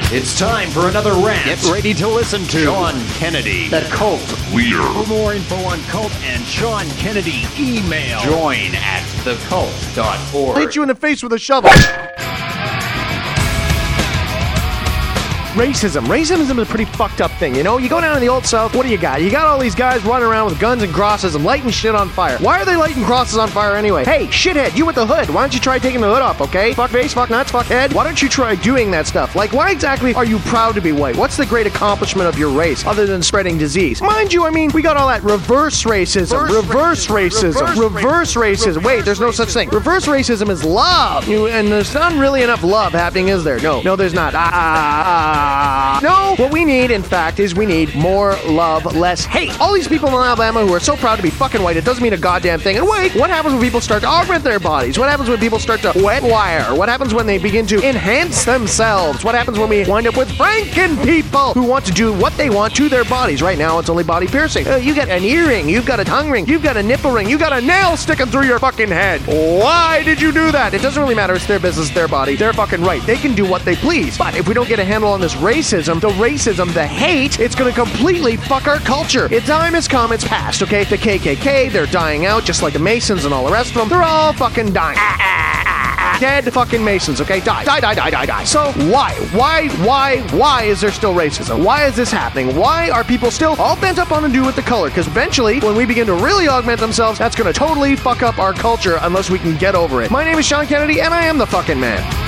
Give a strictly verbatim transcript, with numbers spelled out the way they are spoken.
It's time for another rant. Get ready to listen to Sean Kennedy, the Cult Leader. For more info on Cult and Sean Kennedy, email Join at the cult dot org. Hit you in the face with a shovel. Racism. Racism is a pretty fucked up thing, you know? You go down in the Old South, what do you got? You got all these guys running around with guns and crosses and lighting shit on fire. Why are they lighting crosses on fire anyway? Hey, shithead, you with the hood, why don't you try taking the hood off, okay? Fuck face, fuck nuts, fuck head. Why don't you try doing that stuff? Like, why exactly are you proud to be white? What's the great accomplishment of your race, other than spreading disease? Mind you, I mean, we got all that reverse racism. Reverse, reverse racism. racism. Reverse, reverse racism. racism. Wait, there's no such thing. Reverse racism is love. You, and there's not really enough love happening, is there? No. No, there's not. Ah, ah, ah. No. What we need, in fact, is we need more love, less hate. All these people in Alabama who are so proud to be fucking white, it doesn't mean a goddamn thing. And wait, what happens when people start to augment their bodies? What happens when people start to wet wire? What happens when they begin to enhance themselves? What happens when we wind up with Franken people who want to do what they want to their bodies? Right now, it's only body piercing. Uh, you got an earring, you've got a tongue ring, you've got a nipple ring, you got a nail sticking through your fucking head. Why did you do that? It doesn't really matter. It's their business, their body. They're fucking right. They can do what they please. But if we don't get a handle on this racism, the racism, the hate, it's gonna completely fuck our culture. Its time has come, it's past, okay? The K K K, they're dying out, just like the Masons and all the rest of them. They're all fucking dying. Ah, ah, ah, ah. Dead fucking Masons, okay? Die, die, die, die, die, die. So why, why, why, why is there still racism? Why is this happening? Why are people still all bent up on to do with the color? Because eventually, when we begin to really augment themselves, that's gonna totally fuck up our culture unless we can get over it. My name is Sean Kennedy, and I am the fucking man.